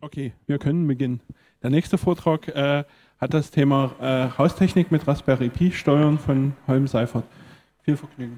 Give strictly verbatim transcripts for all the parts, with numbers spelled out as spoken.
Okay, wir können beginnen. Der nächste Vortrag äh, hat das Thema äh, Haustechnik mit Raspberry Pi steuern von Holm Seifert. Viel Vergnügen.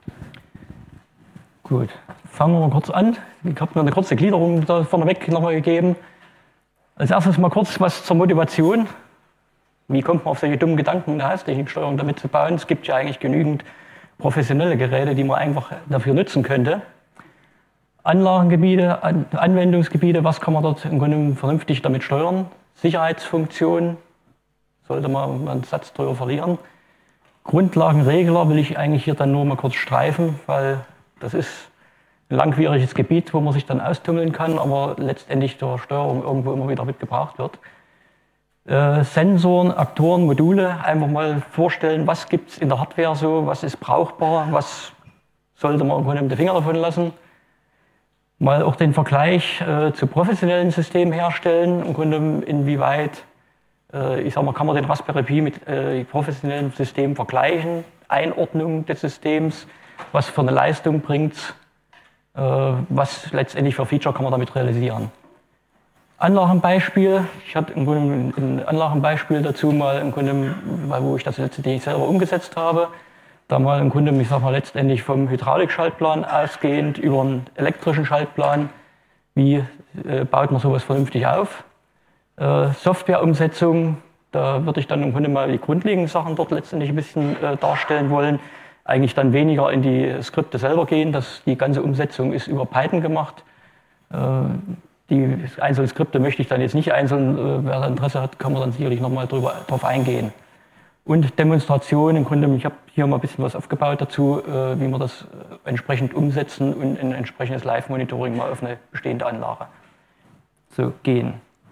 Gut, fangen wir mal kurz an. Ich habe mir eine kurze Gliederung da vorneweg nochmal gegeben. Als erstes mal kurz was zur Motivation. Wie kommt man auf solche dummen Gedanken, eine Haustechniksteuerung damit zu bauen? Es gibt ja eigentlich genügend professionelle Geräte, die man einfach dafür nutzen könnte. Anlagengebiete, An- Anwendungsgebiete, was kann man dort im Grunde vernünftig damit steuern? Sicherheitsfunktionen, sollte man mal einen Satz drüber verlieren. Grundlagenregler will ich eigentlich hier dann nur mal kurz streifen, weil das ist ein langwieriges Gebiet, wo man sich dann austummeln kann, aber letztendlich zur Steuerung irgendwo immer wieder mit gebraucht wird. Äh, Sensoren, Aktoren, Module, einfach mal vorstellen, was gibt es in der Hardware so, was ist brauchbar, was sollte man im Grunde mit den Finger davon lassen. Mal auch den Vergleich äh, zu professionellen Systemen herstellen, im Grunde inwieweit, äh, ich sag mal, kann man den Raspberry Pi mit äh, professionellen Systemen vergleichen, Einordnung des Systems, was für eine Leistung bringt es, äh, was letztendlich für Feature kann man damit realisieren. Anlagenbeispiel, ich hatte im Grunde ein Anlagenbeispiel dazu mal im Grunde, wo ich das letztendlich selber umgesetzt habe. Da mal im Grunde, ich sag mal, letztendlich vom Hydraulikschaltplan ausgehend über einen elektrischen Schaltplan, wie äh, baut man sowas vernünftig auf. Äh, Softwareumsetzung, da würde ich dann im Grunde mal die grundlegenden Sachen dort letztendlich ein bisschen äh, darstellen wollen. Eigentlich dann weniger in die Skripte selber gehen, dass die ganze Umsetzung ist über Python gemacht. Äh, die einzelnen Skripte möchte ich dann jetzt nicht einzeln, äh, wer da Interesse hat, kann man dann sicherlich nochmal drauf eingehen. Und Demonstration, im Grunde, ich habe hier mal ein bisschen was aufgebaut dazu, äh, wie wir das äh, entsprechend umsetzen und ein entsprechendes Live-Monitoring mal auf eine bestehende Anlage so gehen.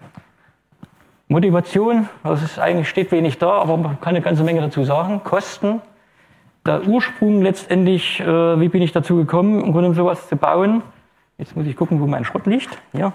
Motivation, das ist eigentlich steht wenig da, aber man kann eine ganze Menge dazu sagen. Kosten, der Ursprung letztendlich, äh, wie bin ich dazu gekommen, im Grunde sowas zu bauen. Jetzt muss ich gucken, wo mein Schrott liegt. Hier.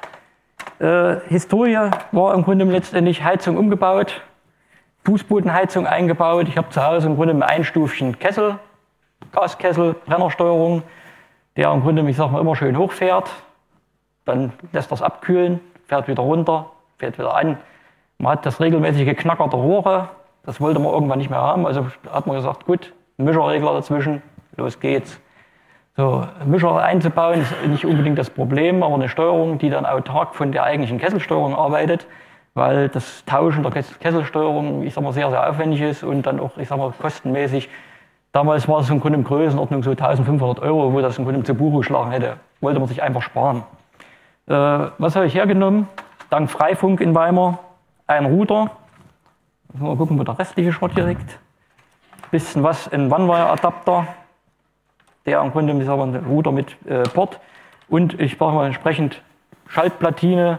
Äh, Historie war im Grunde letztendlich Heizung umgebaut. Fußbodenheizung eingebaut. Ich habe zu Hause im Grunde einen einstufigen Kessel, Gaskessel, Brennersteuerung, der im Grunde, ich sag mal, immer schön hochfährt. Dann lässt er es abkühlen, fährt wieder runter, fährt wieder an. Man hat das regelmäßige Geknacker der Rohre, das wollte man irgendwann nicht mehr haben. Also hat man gesagt, gut, ein Mischerregler dazwischen, los geht's. So, Mischer einzubauen ist nicht unbedingt das Problem, aber eine Steuerung, die dann autark von der eigentlichen Kesselsteuerung arbeitet, weil das Tauschen der Kesselsteuerung, ich sag mal, sehr, sehr aufwendig ist und dann auch, ich sag mal, kostenmäßig. Damals war es im Grunde in Größenordnung so eintausendfünfhundert Euro, wo das im Grunde zu Buche geschlagen hätte. Wollte man sich einfach sparen. Äh, was habe ich hergenommen? Dank Freifunk in Weimar ein Router. Mal gucken, wo der restliche Schrott hier liegt. Bisschen was, ein One-Wire-Adapter, der im Grunde, ich sag mal, ein Router mit äh, Port. Und ich brauche mal entsprechend Schaltplatine,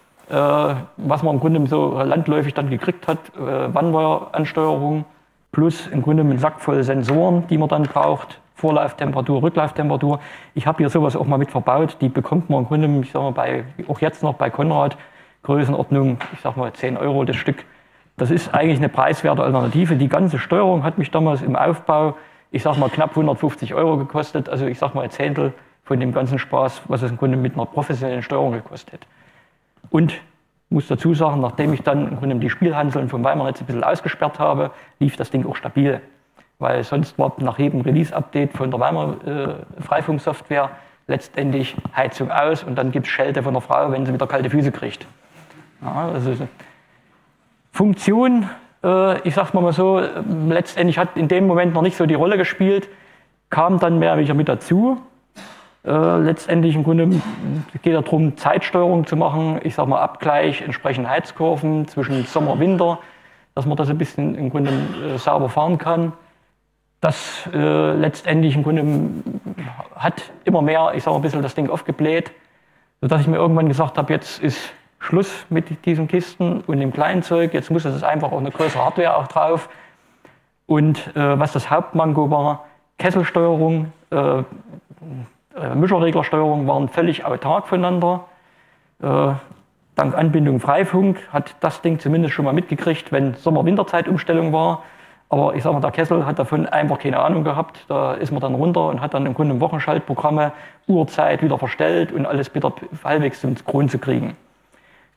was man im Grunde so landläufig dann gekriegt hat, One-Wire-Ansteuerung plus im Grunde einen Sack voll Sensoren, die man dann braucht, Vorlauftemperatur, Rücklauftemperatur. Ich habe hier sowas auch mal mit verbaut, die bekommt man im Grunde, ich sag mal, bei, auch jetzt noch bei Konrad, Größenordnung, ich sag mal zehn Euro das Stück. Das ist eigentlich eine preiswerte Alternative. Die ganze Steuerung hat mich damals im Aufbau, ich sag mal, knapp hundertfünfzig Euro gekostet, also ich sag mal ein Zehntel von dem ganzen Spaß, was es im Grunde mit einer professionellen Steuerung gekostet. Und muss dazu sagen, nachdem ich dann im Grunde die Spielhanseln vom Weimar-Netz ein bisschen ausgesperrt habe, lief das Ding auch stabil. Weil sonst war nach jedem Release-Update von der Weimar äh, Freifunk-Software letztendlich Heizung aus und dann gibt es Schelte von der Frau, wenn sie wieder kalte Füße kriegt. Ja, also Funktion, äh, ich sag's mal so, letztendlich hat in dem Moment noch nicht so die Rolle gespielt, kam dann mehr wieder mit dazu. Äh, letztendlich im Grunde geht es darum, Zeitsteuerung zu machen, ich sag mal Abgleich, entsprechend Heizkurven zwischen Sommer und Winter, dass man das ein bisschen im Grunde äh, sauber fahren kann. Das äh, letztendlich im Grunde hat immer mehr, ich sag mal, ein bisschen das Ding aufgebläht, sodass ich mir irgendwann gesagt habe, jetzt ist Schluss mit diesen Kisten und dem kleinen Zeug, jetzt muss es einfach auch eine größere Hardware auch drauf. Und äh, was das Hauptmanko war, Kesselsteuerung, äh, Mischerreglersteuerung waren völlig autark voneinander. Äh, dank Anbindung Freifunk hat das Ding zumindest schon mal mitgekriegt, wenn Sommer-Winterzeit-Umstellung war. Aber ich sag mal, der Kessel hat davon einfach keine Ahnung gehabt. Da ist man dann runter und hat dann im Grunde Wochenschaltprogramme, Uhrzeit wieder verstellt und alles wieder halbwegs synchron zu kriegen.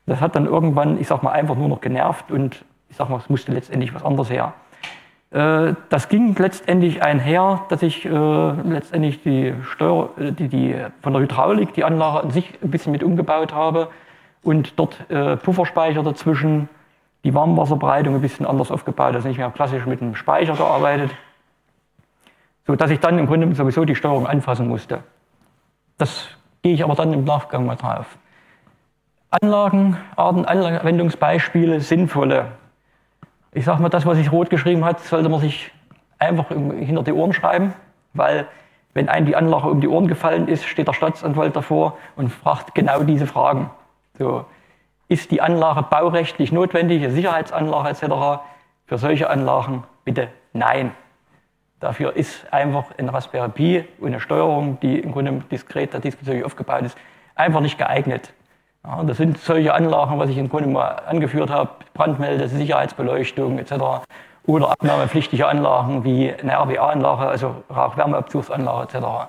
Das hat dann irgendwann, ich sag mal, einfach nur noch genervt und ich sag mal, es musste letztendlich was anderes her. Äh, das ging letztendlich einher, dass ich äh, letztendlich die Steuer, die, die von der Hydraulik die Anlage an sich ein bisschen mit umgebaut habe und dort äh, Pufferspeicher dazwischen, die Warmwasserbereitung ein bisschen anders aufgebaut, also nicht mehr klassisch mit einem Speicher gearbeitet, so dass ich dann im Grunde sowieso die Steuerung anfassen musste. Das gehe ich aber dann im Nachgang mal drauf. Anlagenarten, Anwendungsbeispiele, sinnvolle. Ich sage mal, das, was ich rot geschrieben habe, sollte man sich einfach hinter die Ohren schreiben, weil wenn einem die Anlage um die Ohren gefallen ist, steht der Staatsanwalt davor und fragt genau diese Fragen. So, ist die Anlage baurechtlich notwendig, eine Sicherheitsanlage et cetera? Für solche Anlagen bitte nein. Dafür ist einfach ein Raspberry Pi und eine Steuerung, die im Grunde diskret, diesbezüglich aufgebaut ist, einfach nicht geeignet. Ja, das sind solche Anlagen, was ich im Grunde mal angeführt habe, Brandmelde, Sicherheitsbeleuchtung et cetera. Oder abnahmepflichtige Anlagen wie eine R W A-Anlage, also Rauchwärmeabzugsanlage et cetera.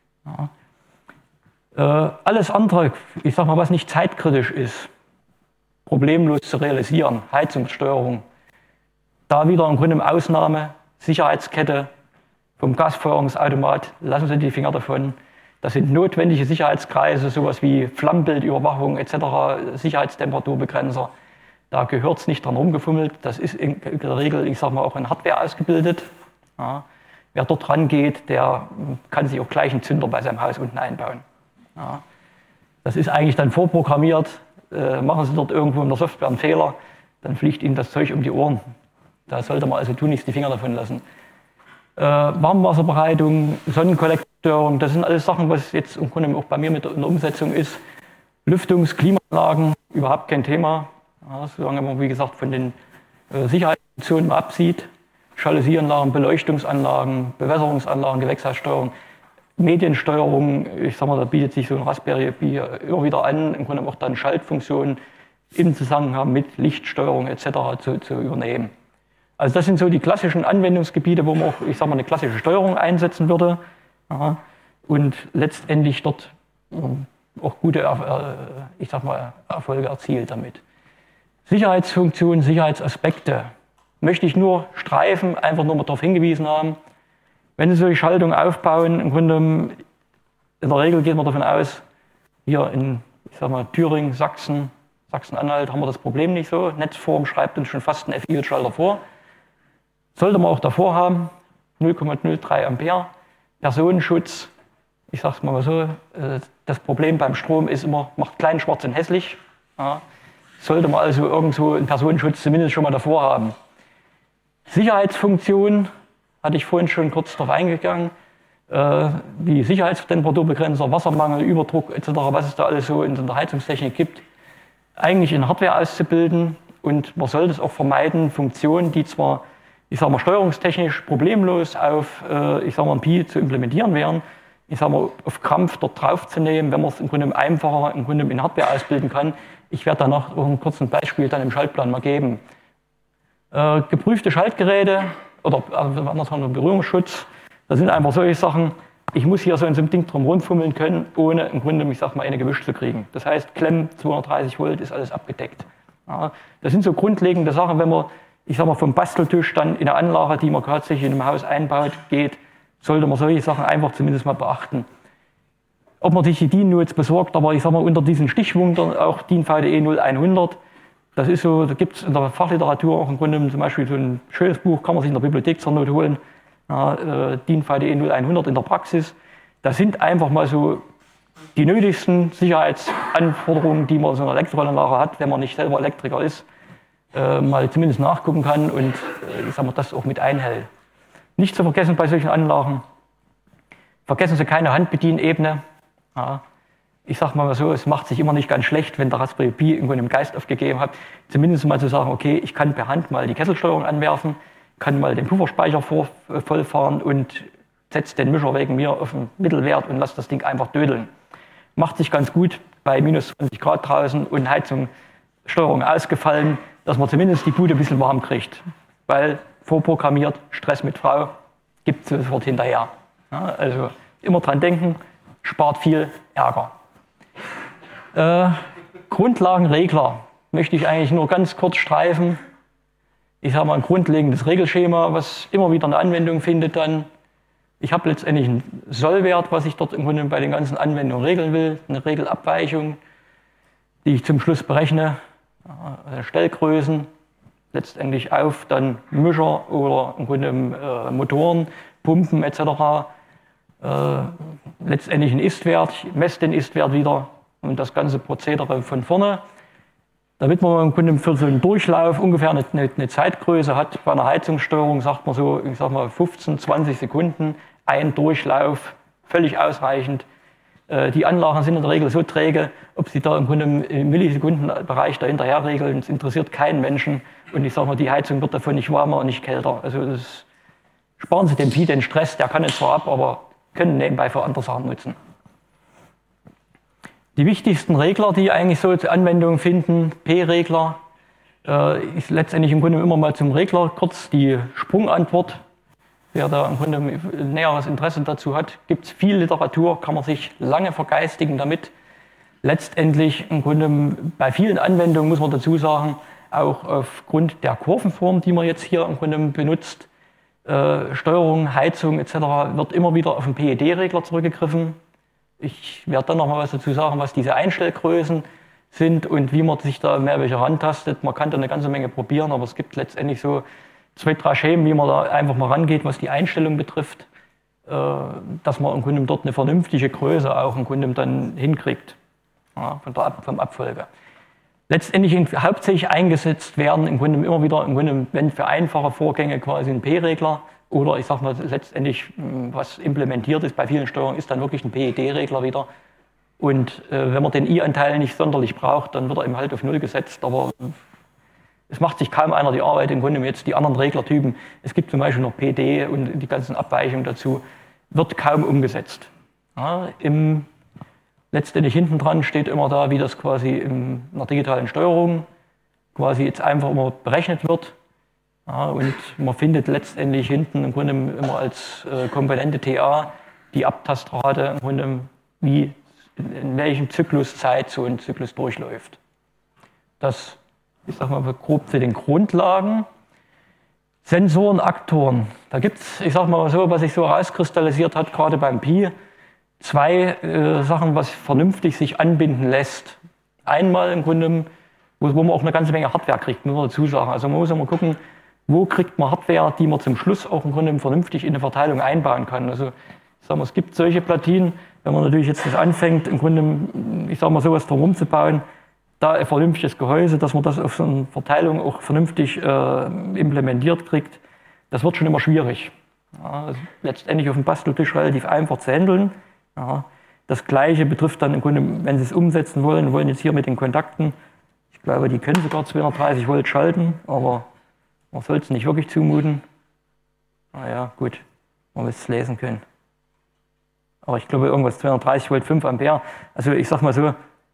Ja. Äh, alles andere, ich sag mal, was nicht zeitkritisch ist, problemlos zu realisieren, Heizungssteuerung, da wieder im Grunde eine Ausnahme, Sicherheitskette vom Gasfeuerungsautomat, lassen Sie die Finger davon. Das sind notwendige Sicherheitskreise, sowas wie Flammenbildüberwachung et cetera, Sicherheitstemperaturbegrenzer. Da gehört es nicht dran rumgefummelt. Das ist in der Regel, ich sage mal, auch in Hardware ausgebildet. Ja. Wer dort rangeht, der kann sich auch gleich einen Zünder bei seinem Haus unten einbauen. Ja. Das ist eigentlich dann vorprogrammiert. Äh, machen Sie dort irgendwo in der Software einen Fehler, dann fliegt Ihnen das Zeug um die Ohren. Da sollte man also tunlichst die Finger davon lassen. Äh, Warmwasserbereitung, Sonnenkollektorsteuerung, das sind alles Sachen, was jetzt im Grunde auch bei mir mit in der Umsetzung ist. Lüftungs-, Klimaanlagen, überhaupt kein Thema. Ja, solange man, wie gesagt, von den äh, Sicherheitsfunktionen absieht. Jalousieanlagen, Beleuchtungsanlagen, Bewässerungsanlagen, Gewächshaussteuerung, Mediensteuerung, ich sag mal, da bietet sich so ein Raspberry Pi immer wieder an, im Grunde auch dann Schaltfunktionen im Zusammenhang mit Lichtsteuerung et cetera zu, zu übernehmen. Also das sind so die klassischen Anwendungsgebiete, wo man auch, ich sag mal, eine klassische Steuerung einsetzen würde. Ja, und letztendlich dort auch gute, ich sag mal, Erfolge erzielt damit. Sicherheitsfunktionen, Sicherheitsaspekte möchte ich nur streifen, einfach nur mal darauf hingewiesen haben. Wenn Sie solche Schaltungen aufbauen, im Grunde, in der Regel geht man davon aus, hier in, ich sag mal, Thüringen, Sachsen, Sachsen-Anhalt haben wir das Problem nicht so. Netzform schreibt uns schon fast einen F I-Schalter vor. Sollte man auch davor haben, null Komma null drei Ampere. Personenschutz, ich sag's mal so, das Problem beim Strom ist immer, macht klein, schwarz und hässlich. Ja. Sollte man also irgendwo einen Personenschutz zumindest schon mal davor haben. Sicherheitsfunktion, hatte ich vorhin schon kurz darauf eingegangen, äh, wie Sicherheitstemperaturbegrenzer, Wassermangel, Überdruck et cetera, was es da alles so in der Heizungstechnik gibt, eigentlich in Hardware auszubilden. Und man sollte es auch vermeiden, Funktionen, die zwar, ich sage mal, steuerungstechnisch problemlos auf, äh, ich sage mal, ein Pi zu implementieren wären, ich sage mal, auf Krampf dort draufzunehmen, wenn man es im Grunde einfacher im Grunde in Hardware ausbilden kann. Ich werde danach auch ein kurzes Beispiel dann im Schaltplan mal geben. Äh, geprüfte Schaltgeräte oder also anders haben wir Berührungsschutz, das sind einfach solche Sachen, ich muss hier so in so einem Ding drum rumfummeln können, ohne im Grunde, ich sag mal, eine gewischt zu kriegen. Das heißt, Klemm, zweihundertdreißig Volt, ist alles abgedeckt. Ja, das sind so grundlegende Sachen, wenn man, ich sag mal, vom Basteltisch dann in eine Anlage, die man tatsächlich in einem Haus einbaut, geht, sollte man solche Sachen einfach zumindest mal beachten. Ob man sich die D I N-Notes besorgt, aber ich sag mal, unter diesen Stichwundern auch D I N V D E null hundert, das ist so, da gibt es in der Fachliteratur auch im Grunde zum Beispiel so ein schönes Buch, kann man sich in der Bibliothek zur Not holen, ja, äh, D I N V D E null hundert in der Praxis. Das sind einfach mal so die nötigsten Sicherheitsanforderungen, die man so in einer Elektroanlage hat, wenn man nicht selber Elektriker ist, äh, mal zumindest nachgucken kann und äh, ich sag mal, das auch mit einhält. Nicht zu vergessen bei solchen Anlagen, vergessen Sie keine Handbedienebene. Ja, ich sage mal so, es macht sich immer nicht ganz schlecht, wenn der Raspberry Pi irgendwo einen Geist aufgegeben hat, zumindest mal zu sagen, okay, ich kann per Hand mal die Kesselsteuerung anwerfen, kann mal den Pufferspeicher vor, äh, vollfahren und setze den Mischer wegen mir auf den Mittelwert und lasse das Ding einfach dödeln. Macht sich ganz gut bei minus zwanzig Grad draußen und Heizung, Steuerung ausgefallen, dass man zumindest die Bude ein bisschen warm kriegt. Weil vorprogrammiert, Stress mit Frau, gibt es sofort hinterher. Ja, also immer dran denken, spart viel Ärger. Äh, Grundlagenregler möchte ich eigentlich nur ganz kurz streifen. Ich habe mal ein grundlegendes Regelschema, was immer wieder eine Anwendung findet dann. Ich habe letztendlich einen Sollwert, was ich dort im Grunde bei den ganzen Anwendungen regeln will, eine Regelabweichung, die ich zum Schluss berechne, äh, Stellgrößen, letztendlich auf dann Mischer oder im Grunde äh, Motoren, Pumpen et cetera. Äh, letztendlich ein Ist-Wert, ich messe den Ist-Wert wieder und das ganze Prozedere von vorne. Damit man im Grunde für so einen Durchlauf ungefähr eine, eine Zeitgröße hat, bei einer Heizungssteuerung sagt man so, ich sag mal fünfzehn, zwanzig Sekunden, ein Durchlauf, völlig ausreichend. Die Anlagen sind in der Regel so träge, ob sie da im Grunde im Millisekundenbereich dahinterher regeln, das interessiert keinen Menschen. Und ich sage mal, die Heizung wird davon nicht warmer und nicht kälter. Also das sparen Sie dem Vieh den Stress, der kann jetzt zwar ab, aber können nebenbei für andere Sachen nutzen. Die wichtigsten Regler, die eigentlich so zur Anwendung finden, P-Regler, äh, ist letztendlich im Grunde immer mal zum Regler kurz die Sprungantwort. Wer da im Grunde näheres Interesse dazu hat, gibt es viel Literatur, kann man sich lange vergeistigen damit. Letztendlich im Grunde bei vielen Anwendungen muss man dazu sagen, auch aufgrund der Kurvenform, die man jetzt hier im Grunde benutzt, äh, Steuerung, Heizung et cetera, wird immer wieder auf den P E D-Regler zurückgegriffen. Ich werde dann noch mal was dazu sagen, was diese Einstellgrößen sind und wie man sich da mehr welche rantastet. Man kann da eine ganze Menge probieren, aber es gibt letztendlich so zwei, drei Schemen, wie man da einfach mal rangeht, was die Einstellung betrifft, äh, dass man im Grunde dort eine vernünftige Größe auch im Grunde dann hinkriegt, ja, von der Ab vom Abfolge. Letztendlich hauptsächlich eingesetzt werden im Grunde immer wieder, im Grunde, wenn für einfache Vorgänge quasi ein P-Regler oder ich sag mal letztendlich, was implementiert ist bei vielen Steuerungen, ist dann wirklich ein P E D-Regler wieder. Und äh, wenn man den I-Anteil nicht sonderlich braucht, dann wird er eben halt auf Null gesetzt. Aber es macht sich kaum einer die Arbeit, im Grunde jetzt die anderen Reglertypen. Es gibt zum Beispiel noch P D und die ganzen Abweichungen dazu, wird kaum umgesetzt. Ja, im, letztendlich hinten dran steht immer da, wie das quasi in einer digitalen Steuerung quasi jetzt einfach immer berechnet wird. Ja, und man findet letztendlich hinten im Grunde immer als äh, Komponente T A die Abtastrate im Grunde, wie in, in welchem Zykluszeit so ein Zyklus durchläuft. Das, ich sag mal grob zu den Grundlagen. Sensoren, Aktoren. Da gibt es, ich sag mal so, was sich so herauskristallisiert hat, gerade beim Pi, zwei äh, Sachen, was vernünftig sich anbinden lässt. Einmal im Grunde, wo, wo man auch eine ganze Menge Hardware kriegt, muss man dazu sagen. Also man muss immer gucken, wo kriegt man Hardware, die man zum Schluss auch im Grunde vernünftig in eine Verteilung einbauen kann. Also ich sag mal, es gibt solche Platinen, wenn man natürlich jetzt das anfängt, im Grunde, ich sag mal, sowas drum zu da ein vernünftiges Gehäuse, dass man das auf so eine Verteilung auch vernünftig äh, implementiert kriegt, das wird schon immer schwierig. Ja, also letztendlich auf dem Basteltisch relativ einfach zu handeln. Ja, das Gleiche betrifft dann im Grunde, wenn Sie es umsetzen wollen, wollen jetzt hier mit den Kontakten, ich glaube, die können sogar zweihundertdreißig Volt schalten, aber man soll es nicht wirklich zumuten. Naja, gut, man muss es lesen können. Aber ich glaube, irgendwas zweihundertdreißig Volt, fünf Ampere. Also ich sag mal so,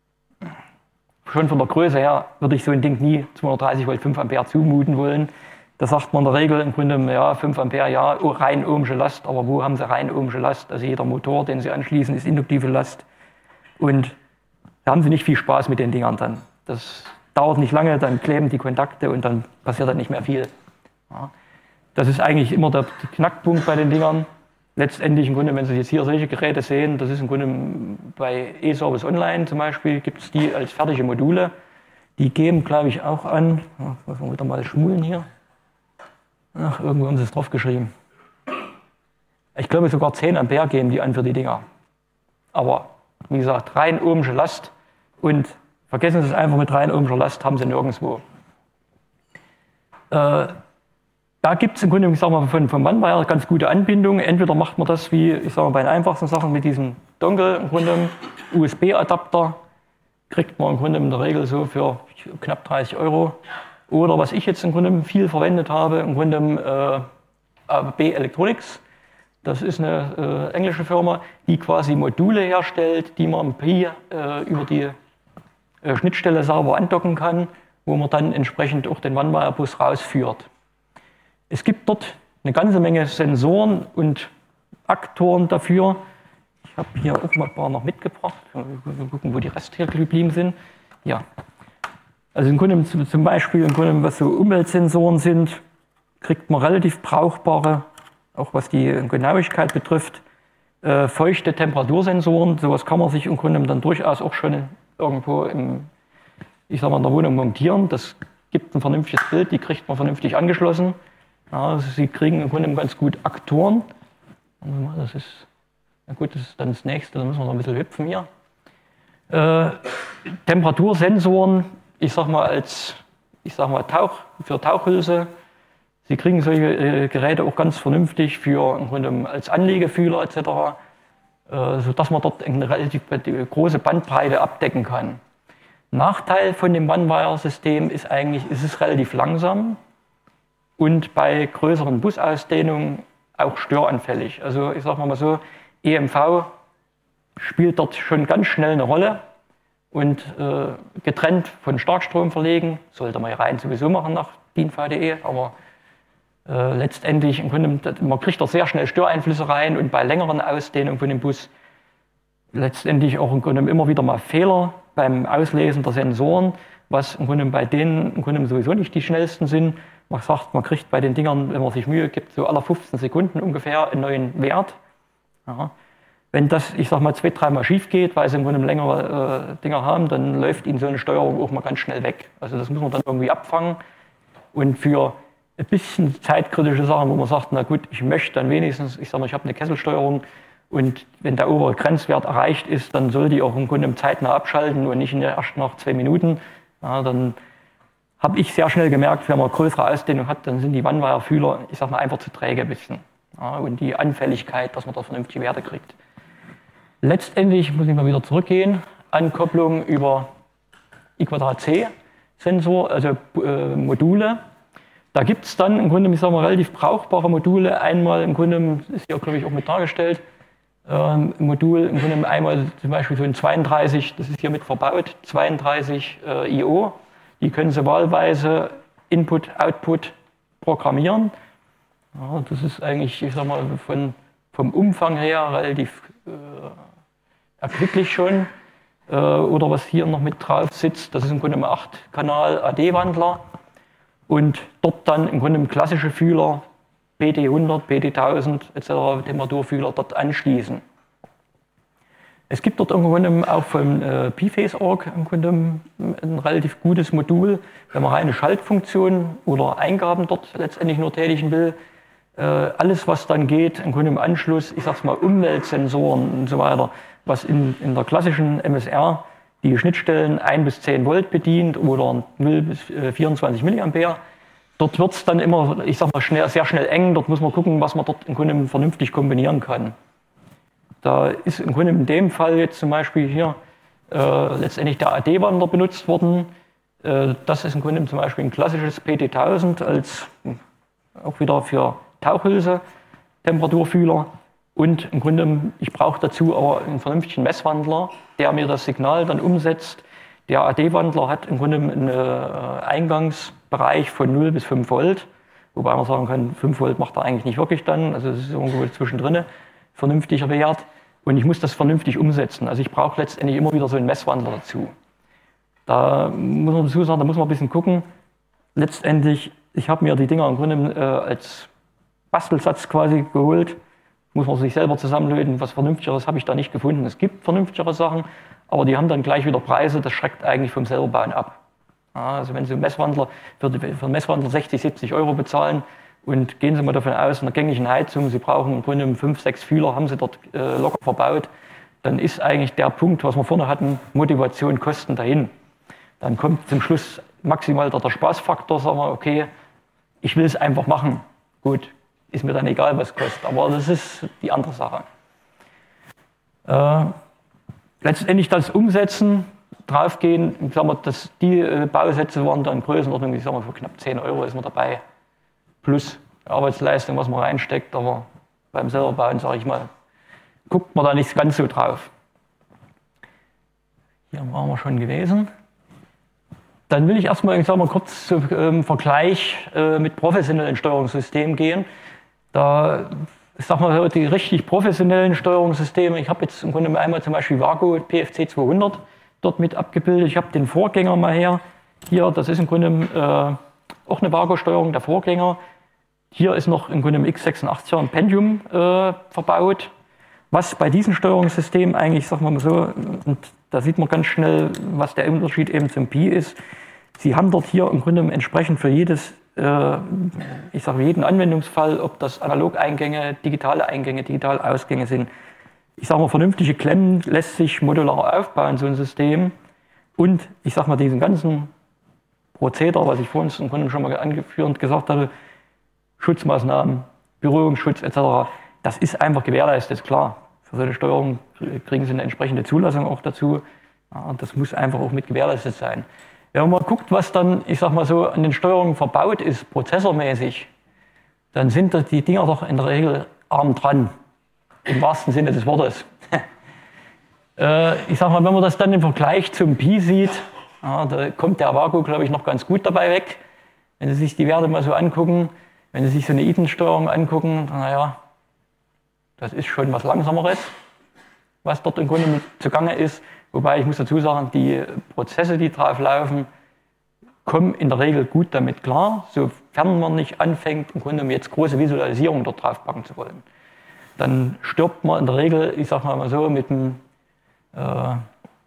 schon von der Größe her würde ich so ein Ding nie zweihundertdreißig Volt, fünf Ampere zumuten wollen. Da sagt man in der Regel im Grunde, ja, fünf Ampere, ja, rein ohmsche Last. Aber wo haben Sie rein ohmsche Last? Also jeder Motor, den Sie anschließen, ist induktive Last. Und da haben Sie nicht viel Spaß mit den Dingern dann. Das dauert nicht lange, dann kleben die Kontakte und dann passiert dann nicht mehr viel. Ja. Das ist eigentlich immer der Knackpunkt bei den Dingern. Letztendlich im Grunde, wenn Sie jetzt hier solche Geräte sehen, das ist im Grunde bei E-Service Online zum Beispiel, gibt es die als fertige Module. Die geben, glaube ich, auch an, ja, muss man wieder mal schmulen hier. Ach, irgendwo haben Sie es drauf geschrieben. Ich glaube sogar zehn Ampere geben die an für die Dinger. Aber wie gesagt, rein ohmsche Last und vergessen Sie es einfach mit rein ohmscher Last, haben Sie nirgendwo. Äh, da gibt es im Grunde, ich sag mal, von, von Mann her ganz gute Anbindung. Entweder macht man das wie, ich sage mal, bei den einfachsten Sachen mit diesem Dongle, im Grunde U S B-Adapter, kriegt man im Grunde in der Regel so für knapp dreißig Euro. Oder was ich jetzt im Grunde viel verwendet habe, im Grunde äh, A B Electronics. Das ist eine äh, englische Firma, die quasi Module herstellt, die man im Pi äh, über die äh, Schnittstelle sauber andocken kann, wo man dann entsprechend auch den One-Wire-Bus rausführt. Es gibt dort eine ganze Menge Sensoren und Aktoren dafür. Ich habe hier auch mal ein paar noch mitgebracht. Wir gucken, wo die Reste hier geblieben sind. ja. Also im Grunde zum Beispiel, im Grunde, was so Umweltsensoren sind, kriegt man relativ brauchbare, auch was die Genauigkeit betrifft, äh, feuchte Temperatursensoren. Sowas kann man sich im Grunde dann durchaus auch schon irgendwo im, ich sag mal, in der Wohnung montieren. Das gibt ein vernünftiges Bild, die kriegt man vernünftig angeschlossen. Ja, also sie kriegen im Grunde ganz gut Aktoren. Das ist, na gut, das ist dann das nächste, da müssen wir noch ein bisschen hüpfen hier. Äh, Temperatursensoren, ich sag mal als, ich sag mal Tauch, für Tauchhülse. Sie kriegen solche äh, Geräte auch ganz vernünftig für im Grunde als Anlegefühler et cetera, äh, sodass man dort eine relativ große Bandbreite abdecken kann. Nachteil von dem One-Wire-System ist eigentlich, es ist relativ langsam und bei größeren Busausdehnungen auch störanfällig. Also ich sage mal so, E M V spielt dort schon ganz schnell eine Rolle und äh, getrennt von Starkstrom verlegen, sollte man ja rein sowieso machen nach DIN V D E, aber äh, letztendlich, im Grunde, man kriegt dort sehr schnell Störeinflüsse rein und bei längeren Ausdehnungen von dem Bus letztendlich auch im Grunde immer wieder mal Fehler beim Auslesen der Sensoren, was im Grunde bei denen im Grunde sowieso nicht die schnellsten sind. Man sagt, man kriegt bei den Dingern, wenn man sich Mühe gibt, so alle fünfzehn Sekunden ungefähr einen neuen Wert. Ja. Wenn das, ich sag mal, zwei, dreimal schief geht, weil sie im Grunde längere äh, Dinger haben, dann läuft ihnen so eine Steuerung auch mal ganz schnell weg. Also das muss man dann irgendwie abfangen. Und für ein bisschen zeitkritische Sachen, wo man sagt, na gut, ich möchte dann wenigstens, ich sag mal, ich habe eine Kesselsteuerung und wenn der obere Grenzwert erreicht ist, dann soll die auch im Grunde zeitnah abschalten und nicht erst nach zwei Minuten. Ja, dann habe ich sehr schnell gemerkt, wenn man größere Ausdehnung hat, dann sind die One-Wire-Fühler, ich sag mal, einfach zu träge ein bisschen. Ja, und die Anfälligkeit, dass man da vernünftige Werte kriegt. Letztendlich muss ich mal wieder zurückgehen, Ankopplung über I Quadrat C Sensor, also äh, Module. Da gibt es dann im Grunde, ich sag mal, relativ brauchbare Module. Einmal im Grunde, ist hier glaube ich auch mit dargestellt, ähm, Modul im Grunde einmal zum Beispiel so ein zweiunddreißig, das ist hier mit verbaut, zweiunddreißig äh, I O. Die können Sie wahlweise Input, Output programmieren. Ja, das ist eigentlich, ich sag mal, von, vom Umfang her relativ äh, erquicklich schon. Äh, oder was hier noch mit drauf sitzt, das ist im Grunde ein acht Kanal A D-Wandler. Und dort dann im Grunde klassische Fühler, P D hundert, P D tausend et cetera, Temperaturfühler dort anschließen. Es gibt dort im Grunde auch vom äh, P-Phase-Org im Grunde ein relativ gutes Modul, wenn man reine Schaltfunktionen oder Eingaben dort letztendlich nur tätigen will. Äh, alles, was dann geht, im Grunde im Anschluss, ich sag's mal, Umweltsensoren und so weiter, was in, in der klassischen M S R die Schnittstellen ein bis zehn Volt bedient oder null bis vierundzwanzig Milliampere. Dort wird es dann immer, ich sag mal, schnell, sehr schnell eng. Dort muss man gucken, was man dort im Grunde vernünftig kombinieren kann. Da ist im Grunde in dem Fall jetzt zum Beispiel hier äh, letztendlich der A D-Wandler benutzt worden. Äh, das ist im Grunde zum Beispiel ein klassisches P D tausend als auch wieder für Tauchhülse, Temperaturfühler. Und im Grunde, ich brauche dazu aber einen vernünftigen Messwandler, der mir das Signal dann umsetzt. Der A D-Wandler hat im Grunde einen äh, Eingangsbereich von null bis fünf Volt, wobei man sagen kann, fünf Volt macht er eigentlich nicht wirklich dann, also es ist irgendwo zwischendrin, vernünftiger Wert. Und ich muss das vernünftig umsetzen. Also ich brauche letztendlich immer wieder so einen Messwandler dazu. Da muss man dazu sagen, da muss man ein bisschen gucken. Letztendlich, ich habe mir die Dinger im Grunde äh, als Bastelsatz quasi geholt. Muss man sich selber zusammenlöten, was Vernünftigeres habe ich da nicht gefunden. Es gibt vernünftigere Sachen, aber die haben dann gleich wieder Preise, das schreckt eigentlich vom Selberbauen ab. Ja, also wenn Sie einen Messwandler für, die, für einen Messwandler sechzig, siebzig Euro bezahlen und gehen Sie mal davon aus, in der gängigen Heizung, Sie brauchen im Grunde fünf, sechs Fühler, haben Sie dort äh, locker verbaut, dann ist eigentlich der Punkt, was wir vorne hatten, Motivation, Kosten dahin. Dann kommt zum Schluss maximal der, der Spaßfaktor, sagen wir, okay, ich will es einfach machen. Gut. Ist mir dann egal, was es kostet, aber das ist die andere Sache. Äh, letztendlich das Umsetzen, draufgehen, ich sag mal, dass die äh, Bausätze waren dann Größenordnung, ich sag mal, für knapp zehn Euro ist man dabei, plus Arbeitsleistung, was man reinsteckt, aber beim selberbauen, sage ich mal, guckt man da nicht ganz so drauf. Hier waren wir schon gewesen. Dann will ich erstmal, ich sag mal, kurz zum ähm, Vergleich äh, mit professionellen Steuerungssystemen gehen. Da, ich sag mal, die richtig professionellen Steuerungssysteme, ich habe jetzt im Grunde einmal zum Beispiel Vago P F C zweihundert, dort mit abgebildet. Ich habe den Vorgänger mal her. Hier, das ist im Grunde äh, auch eine Vago-Steuerung, der Vorgänger. Hier ist noch im Grunde im x sechsundachtzig ein Pentium äh, verbaut. Was bei diesem Steuerungssystem eigentlich, sagen wir mal so, und da sieht man ganz schnell, was der Unterschied eben zum Pi ist. Sie haben dort hier im Grunde entsprechend für jedes, äh, ich sage jeden Anwendungsfall, ob das Analogeingänge, digitale Eingänge, digitale Ausgänge sind. Ich sage mal, vernünftige Klemmen lässt sich modular aufbauen, so ein System. Und ich sage mal, diesen ganzen Prozedere, was ich vorhin im Grunde schon mal angeführt gesagt habe, Schutzmaßnahmen, Berührungsschutz et cetera, das ist einfach gewährleistet, klar. Für so eine Steuerung kriegen Sie eine entsprechende Zulassung auch dazu. Ja, das muss einfach auch mit gewährleistet sein. Wenn man mal guckt, was dann, ich sag mal so, an den Steuerungen verbaut ist, prozessormäßig, dann sind die Dinger doch in der Regel arm dran. Im wahrsten Sinne des Wortes. äh, ich sag mal, wenn man das dann im Vergleich zum Pi sieht, ja, da kommt der Vago, glaube ich, noch ganz gut dabei weg. Wenn Sie sich die Werte mal so angucken, wenn Sie sich so eine Eden-Steuerung angucken, naja, das ist schon was Langsameres, was dort im Grunde mit zugange ist. Wobei ich muss dazu sagen, die Prozesse, die drauf laufen, kommen in der Regel gut damit klar, sofern man nicht anfängt, im Grunde jetzt große Visualisierung dort drauf packen zu wollen. Dann stirbt man in der Regel, ich sag mal so, mit dem äh,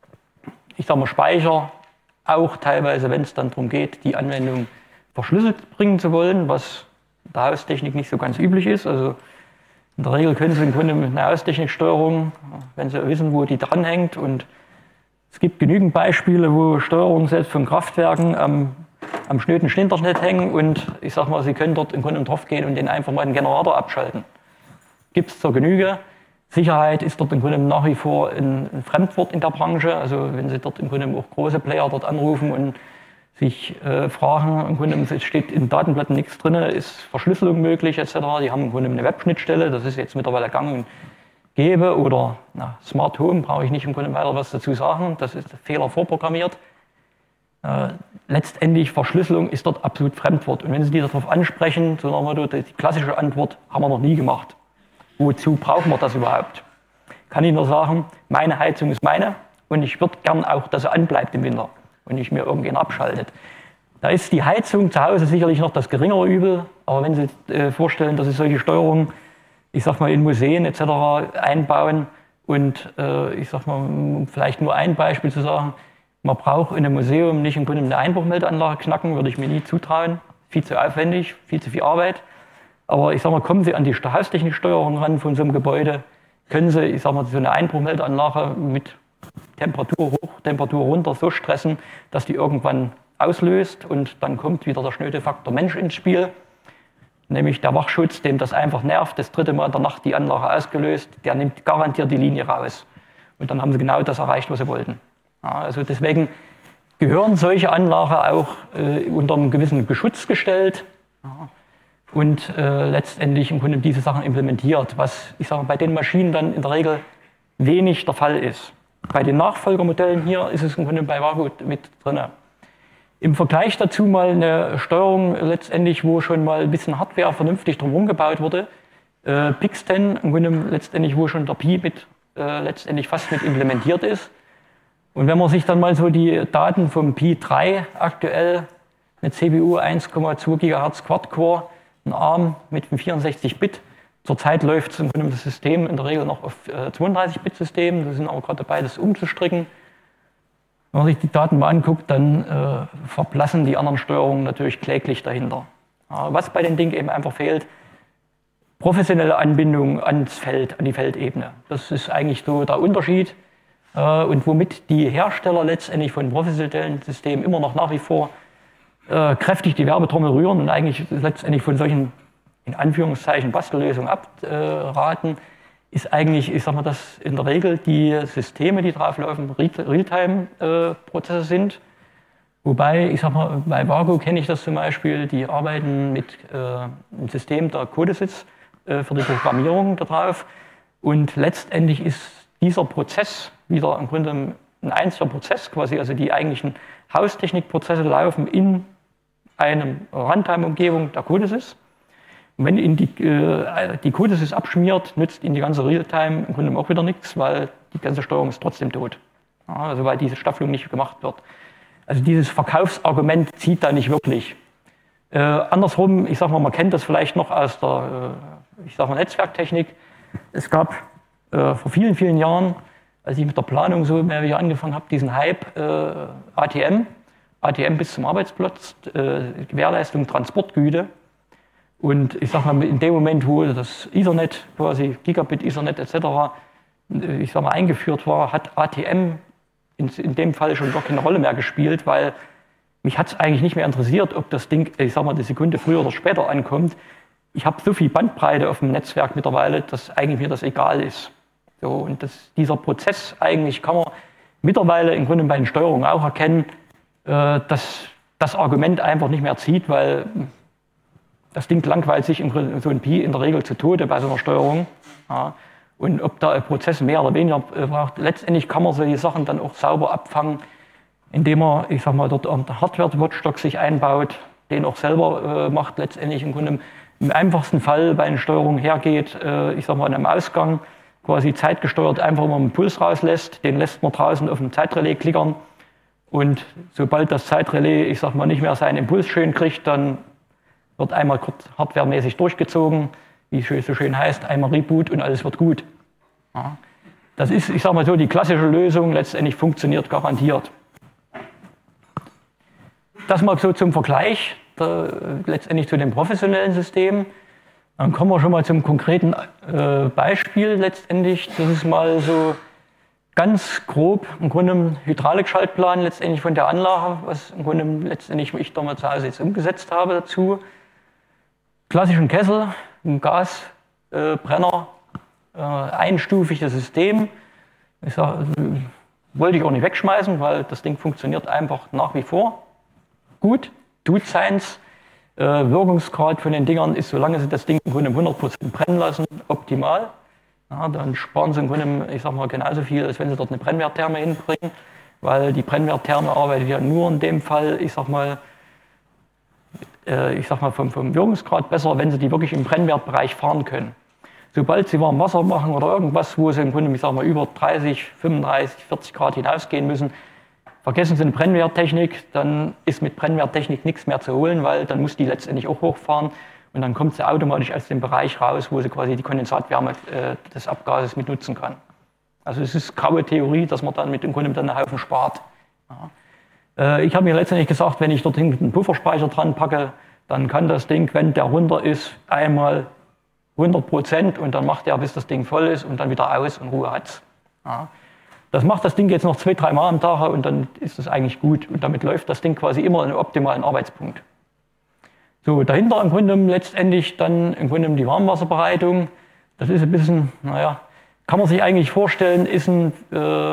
ich sag mal Speicher, auch teilweise, wenn es dann darum geht, die Anwendung verschlüsselt bringen zu wollen, was in der Haustechnik nicht so ganz üblich ist. Also in der Regel können Sie im Grunde mit einer Haustechniksteuerung, wenn Sie wissen, wo die dranhängt, und es gibt genügend Beispiele, wo Steuerungen selbst von Kraftwerken am, am schnöden Internet hängen, und ich sag mal, Sie können dort im Grunde drauf gehen und den einfach mal den Generator abschalten. Gibt es zur Genüge. Sicherheit ist dort im Grunde nach wie vor ein, ein Fremdwort in der Branche. Also wenn Sie dort im Grunde auch große Player dort anrufen und sich äh, fragen, im Grunde es steht in Datenblättern nichts drin, ist Verschlüsselung möglich et cetera. Die haben im Grunde eine Webschnittstelle, das ist jetzt mittlerweile gang und gäbe. Oder na, Smart Home, brauche ich nicht im Grunde weiter was dazu sagen, das ist Fehler vorprogrammiert. Äh, letztendlich Verschlüsselung ist dort absolut Fremdwort. Und wenn Sie die darauf ansprechen, so nach dem Motto, die klassische Antwort haben wir noch nie gemacht. Wozu brauchen wir das überhaupt? Kann ich nur sagen, meine Heizung ist meine und ich würde gern auch, dass sie anbleibt im Winter und nicht mehr irgendjemand abschaltet. Da ist die Heizung zu Hause sicherlich noch das geringere Übel, aber wenn Sie äh, vorstellen, dass Sie solche Steuerungen, ich sag mal in Museen et cetera einbauen und äh, ich sag mal, um vielleicht nur ein Beispiel zu sagen, man braucht in einem Museum nicht im Grunde eine Einbruchmeldeanlage knacken, würde ich mir nie zutrauen, viel zu aufwendig, viel zu viel Arbeit. Aber ich sag mal, kommen Sie an die Haustechniksteuerung ran von so einem Gebäude, können Sie, ich sag mal, so eine Einbruchmeldeanlage mit Temperatur hoch, Temperatur runter so stressen, dass die irgendwann auslöst, und dann kommt wieder der schnöde Faktor Mensch ins Spiel, nämlich der Wachschutz, dem das einfach nervt, das dritte Mal in der Nacht die Anlage ausgelöst, der nimmt garantiert die Linie raus. Und dann haben Sie genau das erreicht, was Sie wollten. Ja, also deswegen gehören solche Anlagen auch äh, unter einem gewissen Geschutz gestellt. Ja. Und äh, letztendlich im Grunde diese Sachen implementiert, was ich sage bei den Maschinen dann in der Regel wenig der Fall ist. Bei den Nachfolgermodellen hier ist es im Grunde bei Vago mit drin. Im Vergleich dazu mal eine Steuerung letztendlich, wo schon mal ein bisschen Hardware vernünftig drumherum gebaut wurde. Äh, Pixten, im Grunde letztendlich, wo schon der Pi mit äh, letztendlich fast mit implementiert ist. Und wenn man sich dann mal so die Daten vom Pi drei aktuell mit C P U eins Komma zwei Gigahertz Quad-Core, ein ARM mit vierundsechzig Bit. Zurzeit läuft es im Grunde das System in der Regel noch auf äh, zweiunddreißig Bit System. Wir sind aber gerade dabei, das umzustricken. Wenn man sich die Daten mal anguckt, dann äh, verblassen die anderen Steuerungen natürlich kläglich dahinter. Ja, was bei den Dingen eben einfach fehlt, professionelle Anbindung ans Feld, an die Feldebene. Das ist eigentlich so der Unterschied. Äh, und womit die Hersteller letztendlich von professionellen Systemen immer noch nach wie vor Äh, kräftig die Werbetrommel rühren und eigentlich letztendlich von solchen, in Anführungszeichen, Bastellösungen abraten, ist eigentlich, ich sag mal, dass in der Regel die Systeme, die drauf laufen, Realtime-Prozesse sind. Wobei, ich sag mal, bei Vago kenne ich das zum Beispiel, die arbeiten mit äh, einem System der Codesys äh, für die Programmierung da drauf. Und letztendlich ist dieser Prozess wieder im Grunde ein einziger Prozess quasi, also die eigentlichen Haustechnikprozesse laufen in eine Runtime-Umgebung der Codesys. Und wenn Ihnen die, äh, die Codesys abschmiert, nützt Ihnen die ganze Realtime im Grunde auch wieder nichts, weil die ganze Steuerung ist trotzdem tot. ja, soweit diese Staffelung nicht gemacht wird. Also dieses Verkaufsargument zieht da nicht wirklich. Äh, andersrum, ich sag mal, man kennt das vielleicht noch aus der äh, ich sag mal, Netzwerktechnik. Es gab äh, vor vielen, vielen Jahren, als ich mit der Planung so mehr wie angefangen habe, diesen Hype äh, A T M, A T M bis zum Arbeitsplatz, äh, Gewährleistung, Transportgüte. Und ich sag mal, in dem Moment, wo das Ethernet, quasi Gigabit, Ethernet et cetera, ich sag mal, eingeführt war, hat A T M in, in dem Fall schon gar keine Rolle mehr gespielt, weil mich hat es eigentlich nicht mehr interessiert, ob das Ding, ich sag mal, eine Sekunde früher oder später ankommt. Ich habe so viel Bandbreite auf dem Netzwerk mittlerweile, dass eigentlich mir das egal ist. So, und das, dieser Prozess eigentlich kann man mittlerweile im Grunde bei den Steuerungen auch erkennen, äh, dass das Argument einfach nicht mehr zieht, weil das Ding langweilt sich im Grunde, so ein Pi in der Regel zu Tode bei so einer Steuerung. Ja. Und ob da ein Prozess mehr oder weniger braucht, letztendlich kann man solche Sachen dann auch sauber abfangen, indem man, ich sag mal, dort einen Hardware-Watchdog sich einbaut, den auch selber äh, macht, letztendlich im Grunde im einfachsten Fall bei einer Steuerung hergeht, äh, ich sag mal, in einem Ausgang quasi zeitgesteuert einfach mal einen Puls rauslässt, den lässt man draußen auf dem Zeitrelais klickern und sobald das Zeitrelais, ich sag mal, nicht mehr seinen Impuls schön kriegt, dann wird einmal kurz hardwaremäßig durchgezogen, wie es so schön heißt, einmal Reboot und alles wird gut. Ja. Das ist, ich sag mal so, die klassische Lösung, letztendlich funktioniert garantiert. Das mal so zum Vergleich, da, letztendlich zu den professionellen Systemen. Dann kommen wir schon mal zum konkreten äh, Beispiel letztendlich. Das ist mal so ganz grob im Grunde ein Hydraulikschaltplan letztendlich von der Anlage, was im Grunde letztendlich ich damals zu Hause jetzt umgesetzt habe dazu. Klassischen Kessel, ein Gasbrenner, äh, einstufiges System. Ich sag, wollte ich auch nicht wegschmeißen, weil das Ding funktioniert einfach nach wie vor gut, tut seins. Äh, Wirkungsgrad von den Dingern ist, solange sie das Ding im Grunde hundert Prozent brennen lassen, optimal. Ja, dann sparen sie im Grunde, ich sag mal, genauso viel, als wenn sie dort eine Brennwerttherme hinbringen, weil die Brennwerttherme arbeitet ja nur in dem Fall, ich sag mal, äh, ich sag mal vom, vom Wirkungsgrad besser, wenn sie die wirklich im Brennwertbereich fahren können. Sobald sie warm Wasser machen oder irgendwas, wo sie im Grunde, ich sag mal, über dreißig, fünfunddreißig, vierzig Grad hinausgehen müssen, vergessen Sie eine Brennwerttechnik, dann ist mit Brennwerttechnik nichts mehr zu holen, weil dann muss die letztendlich auch hochfahren und dann kommt sie automatisch aus dem Bereich raus, wo sie quasi die Kondensatwärme äh, des Abgases mit nutzen kann. Also es ist graue Theorie, dass man dann mit dem Grunde dann einen Haufen spart. Ja. Äh, ich habe mir letztendlich gesagt, wenn ich dorthin einen Pufferspeicher dran packe, dann kann das Ding, wenn der runter ist, einmal hundert Prozent und dann macht er, bis das Ding voll ist und dann wieder aus und Ruhe hat's. Ja. Das macht das Ding jetzt noch zwei, drei Mal am Tag und dann ist es eigentlich gut. Und damit läuft das Ding quasi immer in einem optimalen Arbeitspunkt. So, dahinter im Grunde letztendlich dann im Grunde die Warmwasserbereitung. Das ist ein bisschen, naja, kann man sich eigentlich vorstellen, ist ein, äh,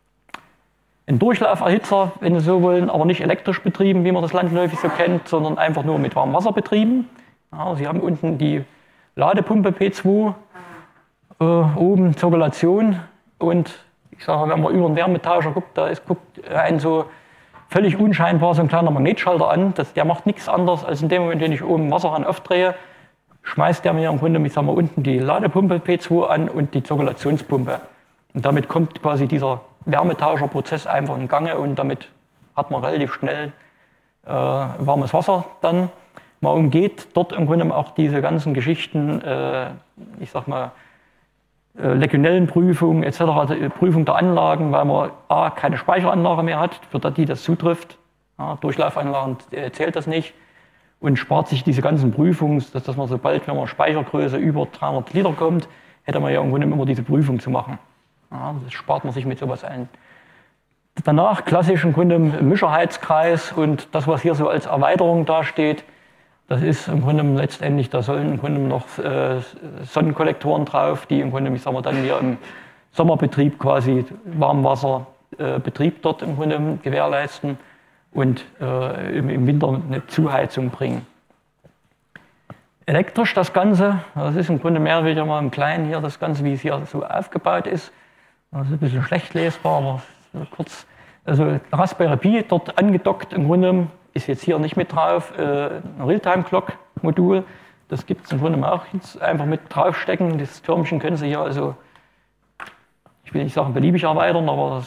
ein Durchlauferhitzer, wenn Sie so wollen, aber nicht elektrisch betrieben, wie man das landläufig so kennt, sondern einfach nur mit warmem Wasser betrieben. Ja, Sie haben unten die Ladepumpe P zwei, äh, oben Zirkulation und ich sage, wenn man über einen Wärmetauscher guckt, da ist, guckt ein so völlig unscheinbar so ein kleiner Magnetschalter an. Das, der macht nichts anderes, als in dem Moment, wenn ich oben Wasserhahn aufdrehe, schmeißt der mir im Grunde, ich sage mal, unten die Ladepumpe P zwei an und die Zirkulationspumpe. Und damit kommt quasi dieser Wärmetauscherprozess einfach in Gange und damit hat man relativ schnell äh, warmes Wasser dann. Man umgeht dort im Grunde auch diese ganzen Geschichten, äh, ich sag mal, Legionellenprüfung et cetera, Prüfung der Anlagen, weil man a. keine Speicheranlage mehr hat, für die das zutrifft. Ja, Durchlaufanlagen zählt das nicht und spart sich diese ganzen Prüfungen, dass, dass man sobald, wenn man Speichergröße über dreihundert Liter kommt, hätte man ja im Grunde immer diese Prüfung zu machen. Ja, das spart man sich mit sowas ein. Danach klassisch im Grunde Mischerheitskreis und das, was hier so als Erweiterung dasteht, das ist im Grunde letztendlich, da sollen im Grunde noch äh, Sonnenkollektoren drauf, die im Grunde, ich sag mal, dann hier im Sommerbetrieb quasi Warmwasserbetrieb äh, dort im Grunde gewährleisten und äh, im, im Winter eine Zuheizung bringen. Elektrisch das Ganze, das ist im Grunde mehr oder weniger mal im Kleinen hier das Ganze, wie es hier so aufgebaut ist. Das ist ein bisschen schlecht lesbar, aber kurz. Also Raspberry Pi dort angedockt im Grunde. Ist jetzt hier nicht mit drauf, äh, ein Realtime-Clock-Modul, das gibt es im Grunde auch jetzt einfach mit draufstecken. Das Türmchen können Sie hier also, ich will nicht sagen beliebig erweitern, aber das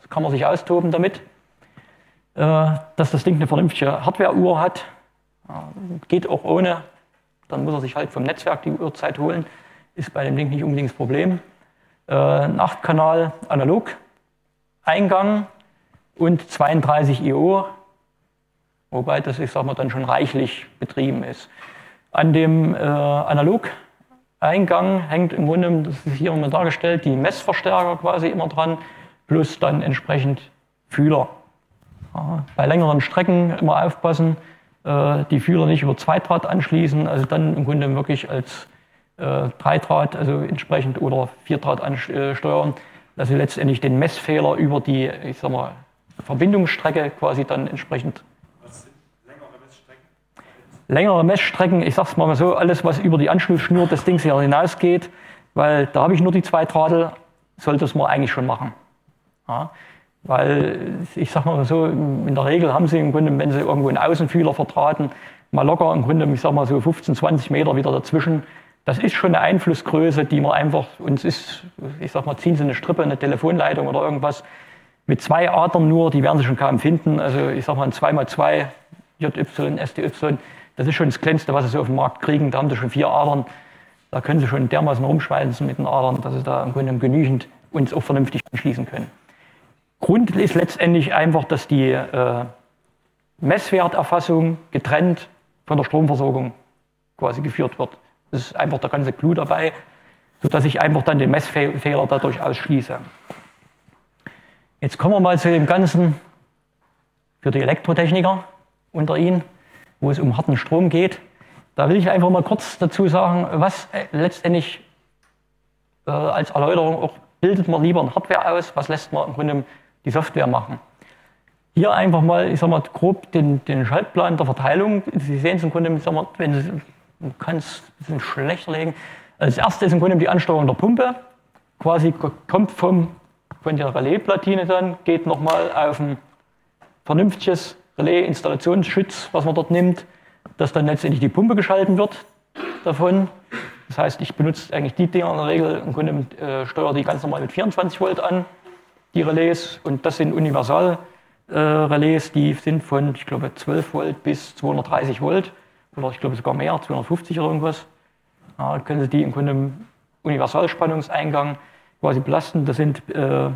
kann man sich austoben damit. Äh, dass das Ding eine vernünftige Hardware-Uhr hat, ja, geht auch ohne. Dann muss er sich halt vom Netzwerk die Uhrzeit holen. Ist bei dem Ding nicht unbedingt das Problem. Äh, ein acht Kanal Analog-Eingang und zweiunddreißig I O, wobei das, ich sag mal, dann schon reichlich betrieben ist. An dem äh, Analog-Eingang hängt im Grunde, das ist hier immer dargestellt, die Messverstärker quasi immer dran, plus dann entsprechend Fühler. Ja, bei längeren Strecken immer aufpassen, äh, die Fühler nicht über Zweidraht anschließen, also dann im Grunde wirklich als äh, Dreidraht, also entsprechend oder Vierdraht ansteuern, dass sie letztendlich den Messfehler über die, ich sag mal, Verbindungsstrecke quasi dann entsprechend. Was sind längere Messstrecken? Längere Messstrecken, ich sag's mal so, alles was über die Anschlussschnur des Dings hier hinausgeht, weil da habe ich nur die zwei Drahtel, sollte es man eigentlich schon machen. Ja, weil ich sag mal so, in der Regel haben sie im Grunde, wenn sie irgendwo einen Außenfühler verdrahten, mal locker im Grunde, ich sag mal so fünfzehn, zwanzig Meter wieder dazwischen. Das ist schon eine Einflussgröße, die man einfach, uns ist, ich sag mal, ziehen sie eine Strippe, eine Telefonleitung oder irgendwas, mit zwei Adern nur, die werden sie schon kaum finden. Also ich sag mal ein zwei mal zwei J Y, S T Y, das ist schon das Kleinste, was sie so auf dem Markt kriegen. Da haben sie schon vier Adern. Da können sie schon dermaßen rumschweißen mit den Adern, dass sie da im Grunde genügend uns auch vernünftig anschließen können. Grund ist letztendlich einfach, dass die äh, Messwerterfassung getrennt von der Stromversorgung quasi geführt wird. Das ist einfach der ganze Clou dabei, sodass ich einfach dann den Messfehler dadurch ausschließe. Jetzt kommen wir mal zu dem Ganzen für die Elektrotechniker unter Ihnen, wo es um harten Strom geht. Da will ich einfach mal kurz dazu sagen, was äh, letztendlich äh, als Erläuterung auch, bildet man lieber ein Hardware aus, was lässt man im Grunde die Software machen. Hier einfach mal, ich sag mal, grob den, den Schaltplan der Verteilung. Sie sehen es im Grunde, ich sag mal, wenn Sie, man kann es ein bisschen schlechter legen. Als erstes ist im Grunde die Ansteuerung der Pumpe. Quasi kommt vom, von der Relaisplatine dann, geht nochmal auf ein vernünftiges Relais-Installationsschutz, was man dort nimmt, dass dann letztendlich die Pumpe geschalten wird davon. Das heißt, ich benutze eigentlich die Dinger in der Regel, im Grunde äh, steuere die ganz normal mit vierundzwanzig Volt an, die Relais. Und das sind Universal-Relais, äh, die sind von, ich glaube, zwölf Volt bis zweihundertdreißig Volt. Oder ich glaube sogar mehr, zweihundertfünfzig oder irgendwas. Ja, dann können Sie die im Grunde im Universalspannungseingang quasi belasten. Das sind äh,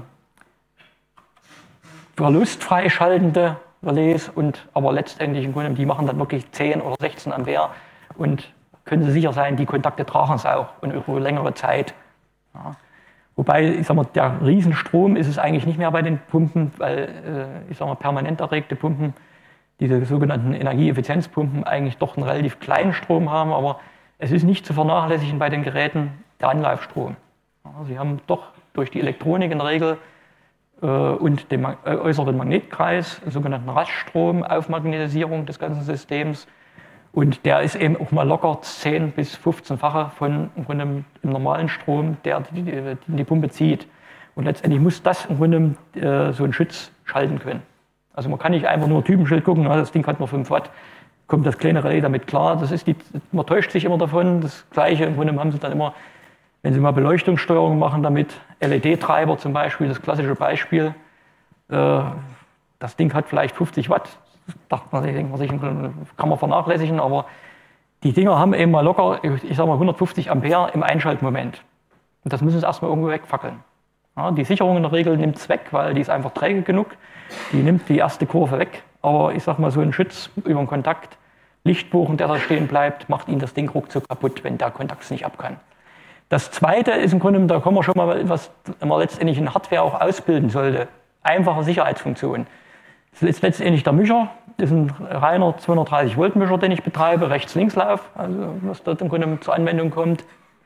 verlustfrei schaltende Relais, und, aber letztendlich im Grunde, die machen dann wirklich zehn oder sechzehn Ampere und können Sie sicher sein, die Kontakte tragen es auch und über längere Zeit. Ja. Wobei, ich sag mal, der Riesenstrom ist es eigentlich nicht mehr bei den Pumpen, weil, äh, ich sag mal, permanent erregte Pumpen, diese sogenannten Energieeffizienzpumpen, eigentlich doch einen relativ kleinen Strom haben, aber es ist nicht zu vernachlässigen bei den Geräten der Anlaufstrom. Ja, Sie haben doch durch die Elektronik in der Regel äh, und den äh, äußeren Magnetkreis, sogenannten Raststrom, Aufmagnetisierung des ganzen Systems. Und der ist eben auch mal locker zehn bis fünfzehn-fache von im Grunde dem normalen Strom, der die, die, die Pumpe zieht. Und letztendlich muss das im Grunde äh, so einen Schutz schalten können. Also man kann nicht einfach nur Typenschild gucken, na, das Ding hat nur fünf Watt, kommt das kleine Relais damit klar. Das ist die, man täuscht sich immer davon. Das Gleiche im Grunde haben Sie dann immer, wenn Sie mal Beleuchtungssteuerung machen damit, L E D-Treiber zum Beispiel, das klassische Beispiel. Äh, das Ding hat vielleicht fünfzig Watt. Dachte man, denkt man sich, kann man vernachlässigen, aber die Dinger haben eben mal locker, ich sag mal hundertfünfzig Ampere im Einschaltmoment. Und das müssen sie erstmal irgendwo wegfackeln. Ja, die Sicherung in der Regel nimmt es weg, weil die ist einfach träge genug. Die nimmt die erste Kurve weg. Aber ich sag mal, so ein Schutz über den Kontakt, Lichtbogen, der da stehen bleibt, macht Ihnen das Ding ruckzuck kaputt, wenn der Kontakt es nicht ab kann. Das zweite ist im Grunde, da kommen wir schon mal, was man letztendlich in Hardware auch ausbilden sollte. Einfache Sicherheitsfunktionen. Das ist letztendlich der Mischer, das ist ein reiner zweihundertdreißig Volt Mischer, den ich betreibe, Rechts-Links-Lauf, also was dort im Grunde zur Anwendung kommt.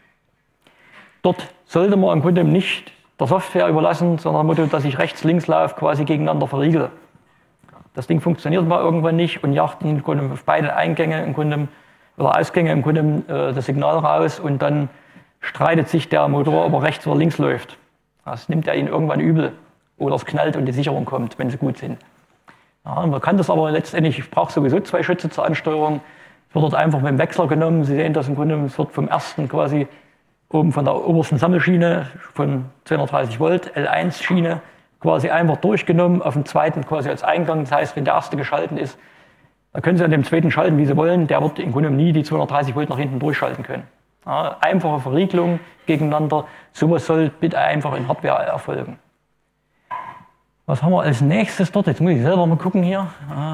Dort sollte man im Grunde nicht der Software überlassen, sondern Motto, dass ich Rechts-Links-Lauf quasi gegeneinander verriegel. Das Ding funktioniert mal irgendwann nicht und jagt im Grunde auf beide Eingänge im Grunde, oder Ausgänge im Grunde äh, das Signal raus, und dann streitet sich der Motor, ob er rechts oder links läuft. Das nimmt er Ihnen irgendwann übel oder es knallt und die Sicherung kommt, wenn sie gut sind. Ja, man kann das aber letztendlich, ich brauche sowieso zwei Schütze zur Ansteuerung. Es wird dort einfach mit dem Wechsler genommen. Sie sehen das im Grunde, es wird vom ersten quasi oben von der obersten Sammelschiene von zweihundertdreißig Volt, L eins Schiene, quasi einfach durchgenommen, auf den zweiten quasi als Eingang. Das heißt, wenn der erste geschalten ist, dann können Sie an dem zweiten schalten, wie Sie wollen. Der wird im Grunde nie die zweihundertdreißig Volt nach hinten durchschalten können. Ja, einfache Verriegelung gegeneinander. Sowas soll bitte einfach in Hardware erfolgen. Was haben wir als nächstes dort? Jetzt muss ich selber mal gucken hier.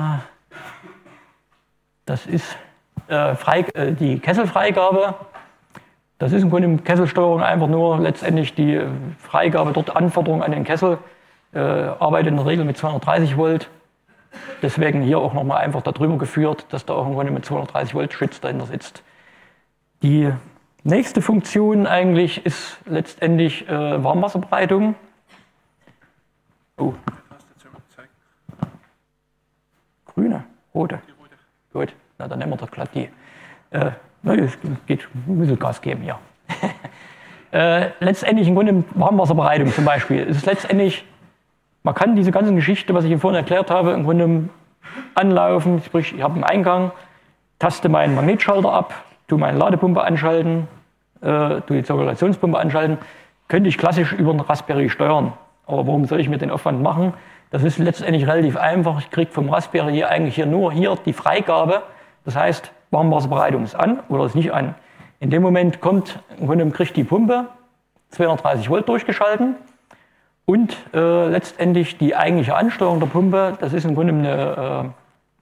Das ist äh, frei, äh, die Kesselfreigabe. Das ist im Grunde in Kesselsteuerung einfach nur letztendlich die Freigabe, dort Anforderungen an den Kessel. Äh, arbeitet in der Regel mit zweihundertdreißig Volt. Deswegen hier auch nochmal einfach darüber geführt, dass da auch im Grunde mit zweihundertdreißig Volt Schütz dahinter sitzt. Die nächste Funktion eigentlich ist letztendlich äh, Warmwasserbereitung. Oh. Grüne, rote. Gut, na, dann nehmen wir doch glatt die. Äh, na, es geht ein bisschen Gas geben hier. äh, letztendlich im Grunde Warmwasserbereitung zum Beispiel. Es ist letztendlich, man kann diese ganze Geschichte, was ich Ihnen vorhin erklärt habe, im Grunde anlaufen. Sprich, ich habe einen Eingang, taste meinen Magnetschalter ab, tue meine Ladepumpe anschalten, äh, tue die Zirkulationspumpe anschalten. Könnte ich klassisch über einen Raspberry steuern. Aber warum soll ich mir den Aufwand machen? Das ist letztendlich relativ einfach. Ich kriege vom Raspberry hier eigentlich hier nur hier die Freigabe. Das heißt, Warmwasserbereitung ist an oder ist nicht an. In dem Moment kommt, im Grunde kriegt die Pumpe zweihundertdreißig Volt durchgeschalten und äh, letztendlich die eigentliche Ansteuerung der Pumpe, das ist im Grunde eine,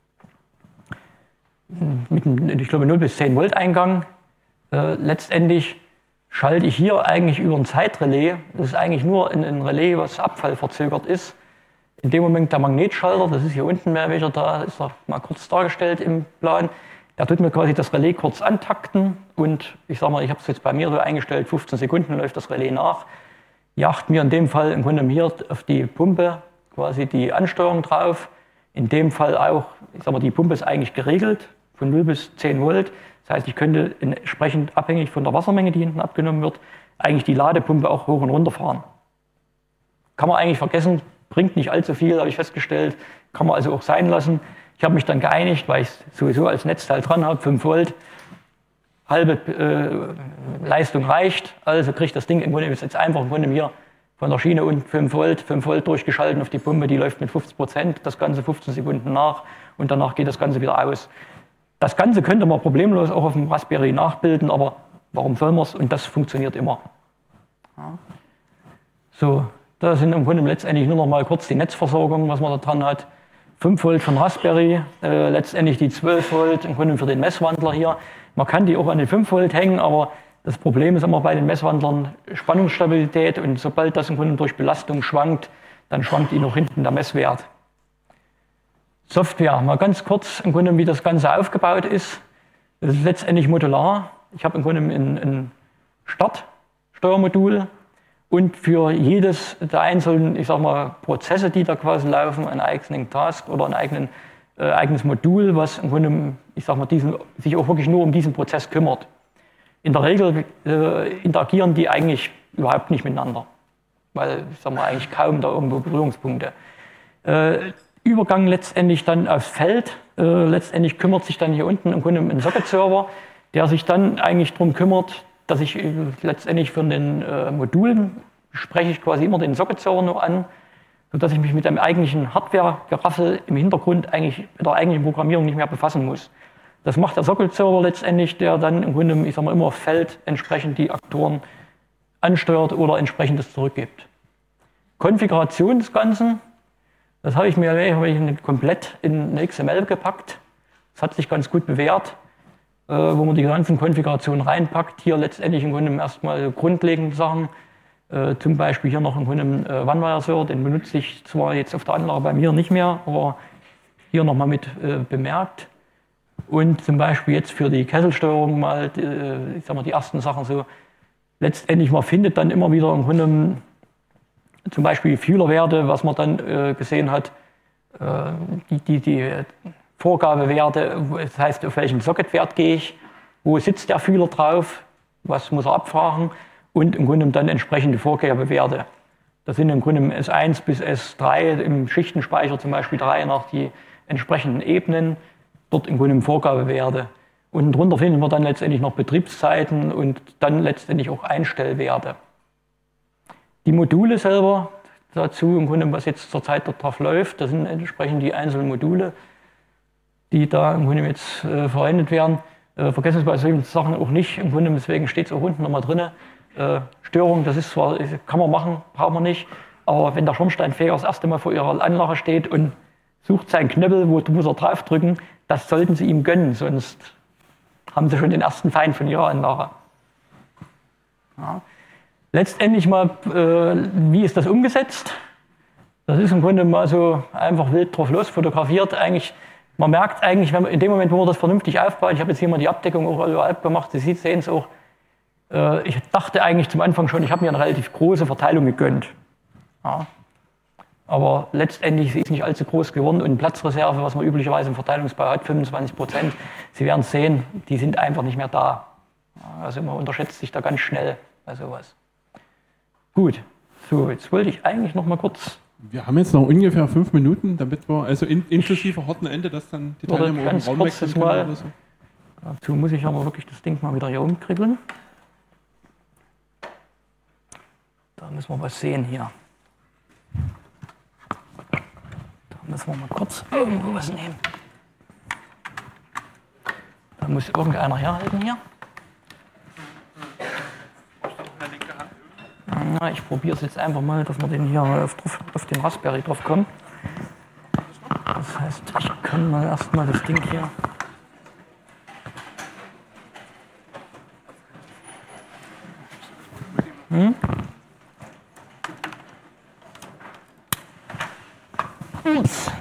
äh, mit einem, ich glaube, null bis zehn Volt Eingang. Äh, letztendlich schalte ich hier eigentlich über ein Zeitrelais. Das ist eigentlich nur ein, ein Relais, was abfallverzögert ist. In dem Moment der Magnetschalter, das ist hier unten mehr welcher da, ist noch mal kurz dargestellt im Plan. Der tut mir quasi das Relais kurz antakten und ich sage mal, ich habe es jetzt bei mir so eingestellt, fünfzehn Sekunden läuft das Relais nach. Jagt mir in dem Fall im Grunde hier auf die Pumpe quasi die Ansteuerung drauf. In dem Fall auch, ich sage mal, die Pumpe ist eigentlich geregelt von null bis zehn Volt. Das heißt, ich könnte entsprechend abhängig von der Wassermenge, die hinten abgenommen wird, eigentlich die Ladepumpe auch hoch und runter fahren. Kann man eigentlich vergessen, bringt nicht allzu viel, habe ich festgestellt, kann man also auch sein lassen. Ich habe mich dann geeinigt, weil ich es sowieso als Netzteil dran habe, fünf Volt, halbe äh, Leistung reicht, also kriegt das Ding im Grunde jetzt einfach im Grunde hier von der Schiene unten fünf Volt, fünf Volt durchgeschalten auf die Pumpe, die läuft mit fünfzig Prozent, das Ganze fünfzehn Sekunden nach und danach geht das Ganze wieder aus. Das Ganze könnte man problemlos auch auf dem Raspberry nachbilden, aber warum soll man es? Und das funktioniert immer. Ja. So, da sind im Grunde letztendlich nur noch mal kurz die Netzversorgung, was man da dran hat. fünf Volt von Raspberry, äh, letztendlich die zwölf Volt im Grunde für den Messwandler hier. Man kann die auch an den fünf Volt hängen, aber das Problem ist immer bei den Messwandlern Spannungsstabilität und sobald das im Grunde durch Belastung schwankt, dann schwankt ihnen noch hinten der Messwert. Software, mal ganz kurz im Grunde, wie das Ganze aufgebaut ist. Das ist letztendlich modular. Ich habe im Grunde ein, ein Startsteuermodul und für jedes der einzelnen, ich sag mal, Prozesse, die da quasi laufen, einen eigenen Task oder ein eigenen, äh, eigenes Modul, was im Grunde, ich sag mal, diesen, sich auch wirklich nur um diesen Prozess kümmert. In der Regel äh, interagieren die eigentlich überhaupt nicht miteinander, weil, ich sag mal, eigentlich kaum da irgendwo Berührungspunkte. Äh, Übergang letztendlich dann aufs Feld. Äh, letztendlich kümmert sich dann hier unten im Grunde ein Socket-Server, der sich dann eigentlich darum kümmert, dass ich äh, letztendlich von den äh, Modulen spreche ich quasi immer den Socket-Server nur an, sodass ich mich mit dem eigentlichen Hardware-Geraffel im Hintergrund eigentlich mit der eigentlichen Programmierung nicht mehr befassen muss. Das macht der Socket-Server letztendlich, der dann im Grunde, ich sag mal, immer auf Feld entsprechend die Aktoren ansteuert oder entsprechendes zurückgibt. Konfiguration des Ganzen. Das habe ich mir habe ich komplett in eine X M L gepackt. Das hat sich ganz gut bewährt, äh, wo man die ganzen Konfigurationen reinpackt. Hier letztendlich im Grunde erstmal grundlegende Sachen. Äh, zum Beispiel hier noch im Grunde einen äh, One-Wire-Server, den benutze ich zwar jetzt auf der Anlage bei mir nicht mehr, aber hier nochmal mit äh, bemerkt. Und zum Beispiel jetzt für die Kesselsteuerung mal, die, ich sag mal, die ersten Sachen so. Letztendlich, man findet dann immer wieder im Grunde zum Beispiel Fühlerwerte, was man dann äh, gesehen hat, äh, die, die, die Vorgabewerte, das heißt, auf welchen Socketwert gehe ich, wo sitzt der Fühler drauf, was muss er abfragen und im Grunde dann entsprechende Vorgabewerte. Das sind im Grunde S eins bis S drei, im Schichtenspeicher zum Beispiel drei nach die entsprechenden Ebenen, dort im Grunde Vorgabewerte. Unten drunter finden wir dann letztendlich noch Betriebszeiten und dann letztendlich auch Einstellwerte. Die Module selber, dazu, im Grunde, was jetzt zurzeit dort drauf läuft. Das sind entsprechend die einzelnen Module, die da im Grunde jetzt äh, verwendet werden. Äh, vergessen Sie bei solchen Sachen auch nicht, im Grunde, deswegen steht es auch unten nochmal drin. Äh, Störung, das ist zwar, kann man machen, braucht man nicht, aber wenn der Schornsteinfeger das erste Mal vor Ihrer Anlage steht und sucht seinen Knöppel, wo muss er draufdrücken, das sollten Sie ihm gönnen, sonst haben Sie schon den ersten Feind von Ihrer Anlage. Ja. Letztendlich mal, äh, wie ist das umgesetzt? Das ist im Grunde mal so einfach wild drauf los fotografiert. Eigentlich, man merkt eigentlich, wenn man, in dem Moment, wo man das vernünftig aufbaut, ich habe jetzt hier mal die Abdeckung auch überall gemacht, Sie sehen es auch, äh, ich dachte eigentlich zum Anfang schon, ich habe mir eine relativ große Verteilung gegönnt. Ja. Aber letztendlich ist es nicht allzu groß geworden und Platzreserve, was man üblicherweise im Verteilungsbau hat, fünfundzwanzig Prozent, Sie werden es sehen, die sind einfach nicht mehr da. Also man unterschätzt sich da ganz schnell bei sowas. Gut, so jetzt wollte ich eigentlich noch mal kurz... Wir haben jetzt noch ungefähr fünf Minuten, damit wir, also in, inklusive harten Ende, dass dann die Teilnehmer ganz Raum kurz wechseln mal, können oder so. Dazu muss ich aber wirklich das Ding mal wieder hier umkribbeln. Da müssen wir was sehen hier. Da müssen wir mal kurz irgendwo was nehmen. Da muss irgendeiner herhalten hier. Na, ich probiere es jetzt einfach mal, dass wir den hier auf, auf den Raspberry drauf kommen. Das heißt, ich kann mal erstmal das Ding hier. Hm? Ups.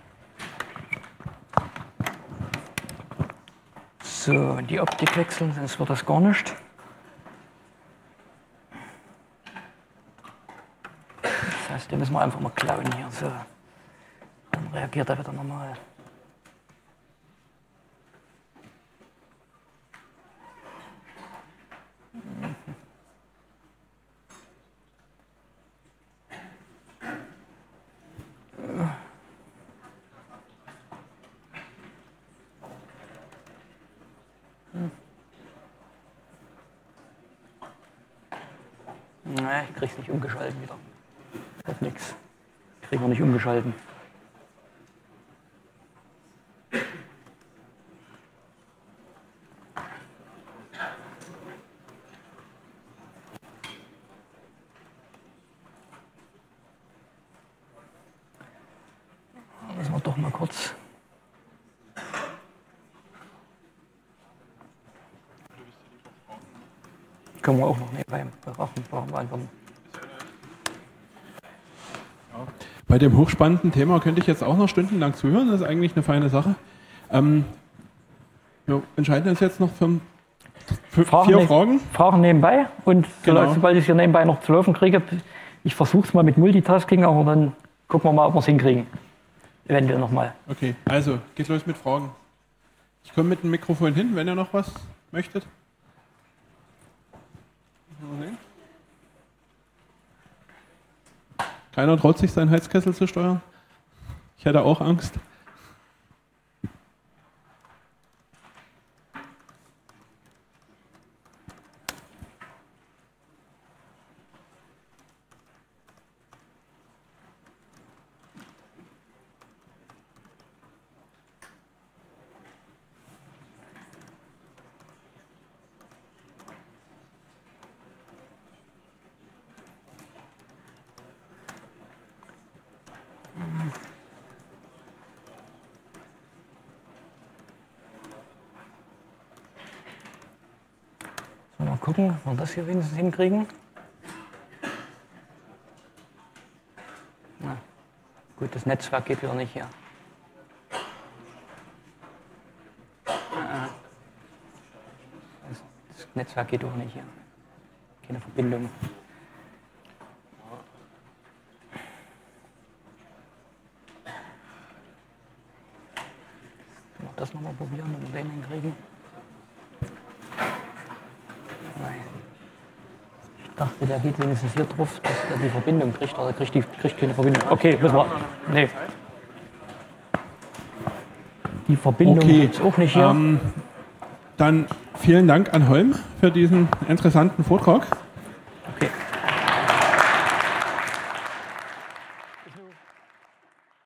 So, die Optik wechseln, sonst wird das gar nicht. Das heißt, den müssen wir einfach mal klauen hier. So. Dann reagiert er wieder normal. Nein, ich krieg's nicht umgeschalten wieder. Das ist nix. Kriegen wir nicht umgeschalten. Müssen wir doch mal kurz. Können wir auch noch nebenbei beantworten. Bei dem hochspannenden Thema könnte ich jetzt auch noch stundenlang zuhören, das ist eigentlich eine feine Sache. Ähm, wir entscheiden uns jetzt noch für, für Fragen vier ne Fragen. Fragen nebenbei und Genau. sobald ich es hier nebenbei noch zu laufen kriege, ich versuche es mal mit Multitasking, aber dann gucken wir mal, ob wir es hinkriegen. Eventuell nochmal. Okay, also geht los mit Fragen. Ich komme mit dem Mikrofon hin, wenn ihr noch was möchtet. Keiner traut sich, seinen Heizkessel zu steuern. Ich hätte auch Angst. Mal gucken, ob wir das hier wenigstens hinkriegen. Na, gut, das Netzwerk geht wieder nicht hier. Das Netzwerk geht auch nicht hier. Keine Verbindung. Das nochmal probieren, wenn wir den hinkriegen. Nein. Ich dachte, der geht wenigstens hier drauf, dass er die Verbindung kriegt, aber er kriegt, die, kriegt keine Verbindung. Okay, müssen wir. Nee. Die Verbindung Okay. ist auch nicht hier. Ähm, dann vielen Dank an Holm für diesen interessanten Vortrag.